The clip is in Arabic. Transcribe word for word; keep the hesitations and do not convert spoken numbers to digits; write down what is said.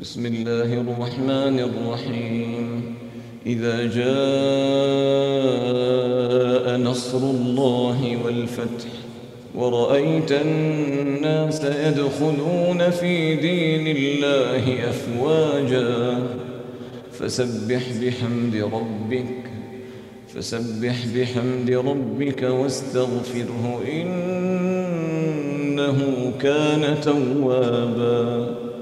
بسم الله الرحمن الرحيم. إذا جاء نصر الله والفتح ورأيت الناس يدخلون في دين الله أفواجا فسبح بحمد ربك فسبح بحمد ربك واستغفره إنه كان توابا.